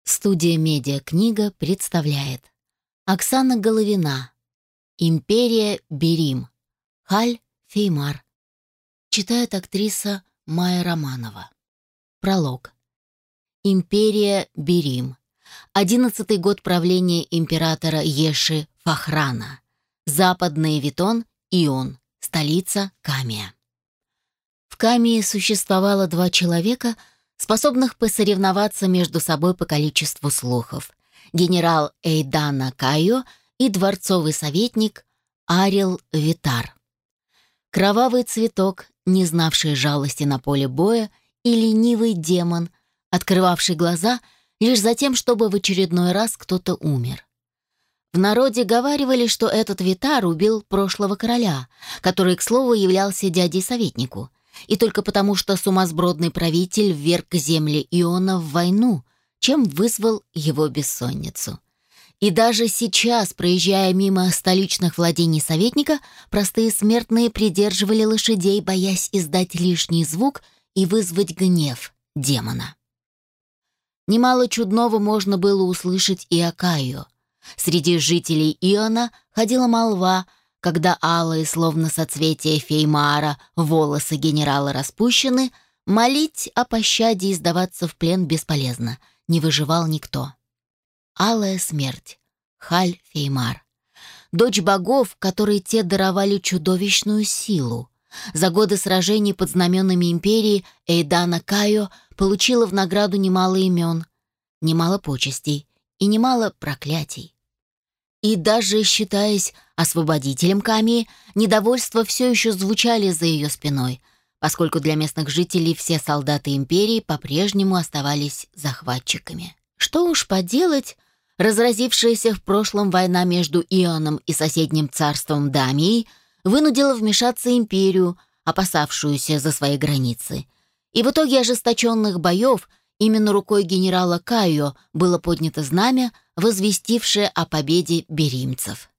Студия «Медиакнига» представляет Оксана Головина. «Империя Берим». Халь Феймар. Читает актриса Майя Романова. Пролог. Империя Берим. 11-й год правления императора Еши Фахрана. Западный Витон, Ион. Столица Камия. В Камии существовало два человека, способных посоревноваться между собой по количеству слухов: генерал Эйдана Кайо и дворцовый советник Арил Витар. Кровавый цветок, не знавший жалости на поле боя, и ленивый демон, открывавший глаза лишь за тем, чтобы в очередной раз кто-то умер. В народе говаривали, что этот Витар убил прошлого короля, который, к слову, являлся дядей советнику, и только потому, что сумасбродный правитель вверг земли Иона в войну, чем вызвал его бессонницу. И даже сейчас, проезжая мимо столичных владений советника, простые смертные придерживали лошадей, боясь издать лишний звук и вызвать гнев демона. Немало чудного можно было услышать и о Кайо. Среди жителей Иона ходила молва, когда алые, словно соцветия Феймара, волосы генерала распущены, молить о пощаде и сдаваться в плен бесполезно, не выживал никто. Алая смерть. Халь Феймар. Дочь богов, которой те даровали чудовищную силу. За годы сражений под знаменами империи Эйдана Кайо получила в награду немало имен, немало почестей и немало проклятий. И даже считаясь освободителем Камии, недовольства все еще звучали за ее спиной, поскольку для местных жителей все солдаты империи по-прежнему оставались захватчиками. Что уж поделать, разразившаяся в прошлом война между Ионом и соседним царством Дамией вынудила вмешаться империю, опасавшуюся за свои границы. И в итоге ожесточенных боев именно рукой генерала Кайо было поднято знамя, возвестившее о победе беримцев.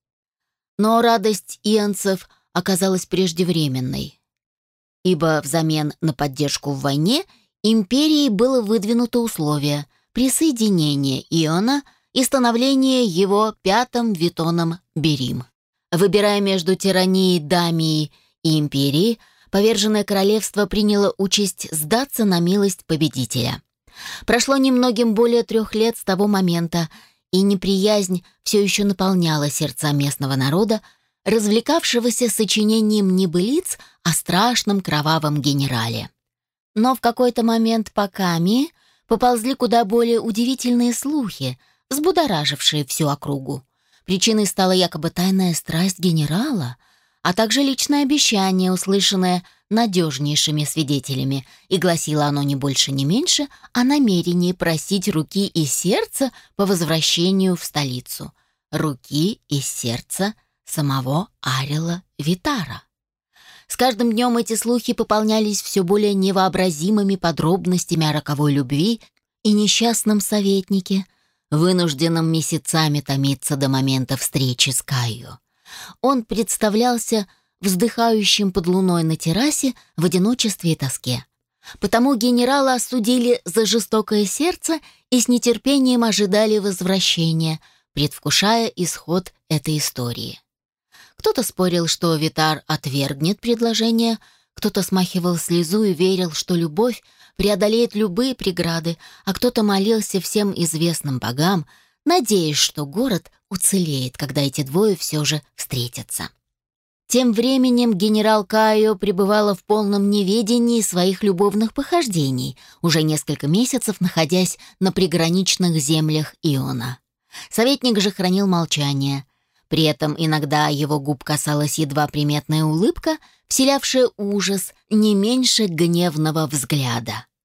Но радость ионцев оказалась преждевременной, ибо взамен на поддержку в войне империи было выдвинуто условие присоединения Иона и становления его пятым Витоном Берим. Выбирая между тиранией Дамии и империей, поверженное королевство приняло участь сдаться на милость победителя. Прошло немногим более 3 лет с того момента, и неприязнь все еще наполняла сердца местного народа, развлекавшегося сочинением небылиц о страшном кровавом генерале. Но в какой-то момент по Камии поползли куда более удивительные слухи, взбудоражившие всю округу. Причиной стала якобы тайная страсть генерала, а также личное обещание, услышанное надежнейшими свидетелями, и гласило оно не больше, не меньше о намерении просить руки и сердца по возвращению в столицу. Руки и сердца самого Арила Витара. С каждым днем эти слухи пополнялись все более невообразимыми подробностями о роковой любви и несчастном советнике, вынужденном месяцами томиться до момента встречи с Кайо. Он представлялся вздыхающим под луной на террасе в одиночестве и тоске. Потому генерала осудили за жестокое сердце и с нетерпением ожидали возвращения, предвкушая исход этой истории. Кто-то спорил, что Витар отвергнет предложение, кто-то смахивал слезу и верил, что любовь преодолеет любые преграды, а кто-то молился всем известным богам, надеясь, что город уцелеет, когда эти двое все же встретятся. Тем временем генерал Кайо пребывала в полном неведении своих любовных похождений, уже несколько месяцев находясь на приграничных землях Иона. Советник же хранил молчание. При этом иногда его губ касалась едва приметная улыбка, вселявшая ужас не меньше гневного взгляда.